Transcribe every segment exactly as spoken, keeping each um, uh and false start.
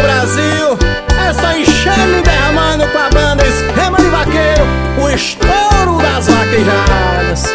meu Brasil. É só enchendo e derramando com a banda Esquema de Vaqueiro, o estouro das vaquejadas.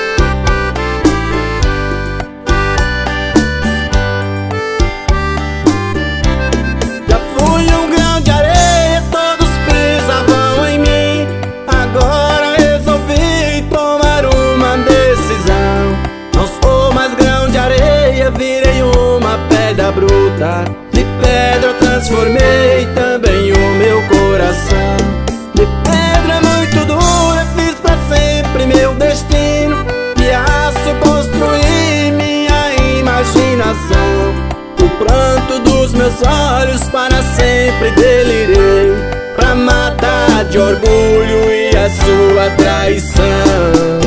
Já fui um grão de areia, todos pisavam em mim. Agora resolvi tomar uma decisão. Não sou mais grão de areia, virei uma pedra bruta. De pedra eu transformei também o meu coração. De pedra muito dura fiz pra sempre meu destino. De aço construí minha imaginação. O pranto dos meus olhos para sempre delirei, pra matar de orgulho e a sua traição.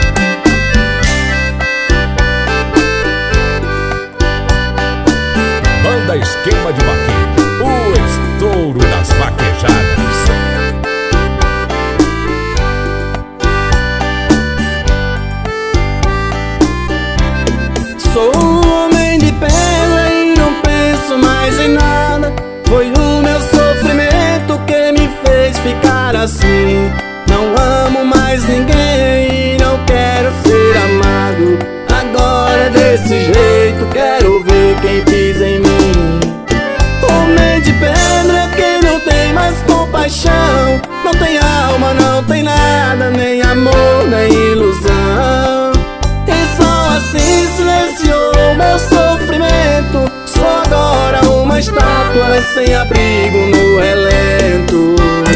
Banda Esquema de Vaqueiro, o estouro das vaquejadas. Sou um homem de pedra e não penso mais em nada. Foi o meu sofrimento que me fez ficar assim. Não amo mais ninguém e não quero ser amado. Agora desse jeito quero ver quem pisa em mim. Homem de pedra que não tem mais compaixão, não tem alma, não tem nada, nem amor, nem ilusão. E só assim silenciou meu sofrimento. Sou agora uma estátua sem abrigo no relento.